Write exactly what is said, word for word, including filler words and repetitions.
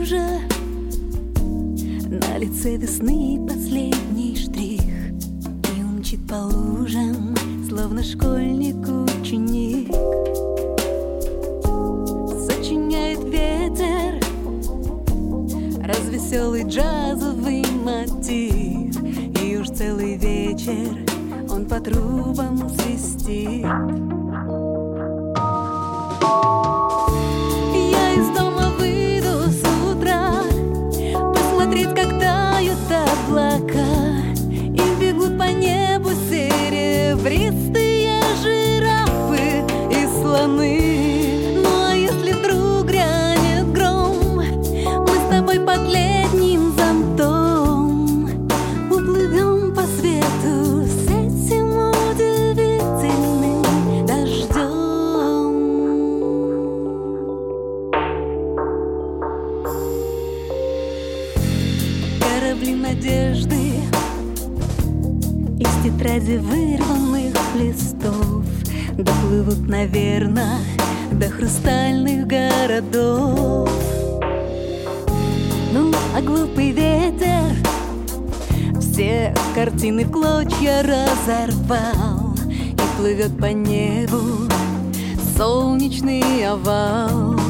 лужа, на лице весны последний штрих, и он мчит по лужам, словно школьник-ученик. Сочиняет ветер развеселый джазовый мотив, и уж целый вечер он по трубам свистит. Я из дома выйду с утра посмотреть, как тают облака, и бегут по небу серебристые жирафы и слоны. Ну а если вдруг грянет гром, мы с тобой под летним зонтом уплывем по свету с этим удивительным дождем. Корабли надежды из тетради вырванных листов доплывут, наверно, до хрустальных городов. Ну, а глупый ветер все картины в клочья разорвал, и плывет по небу солнечный овал.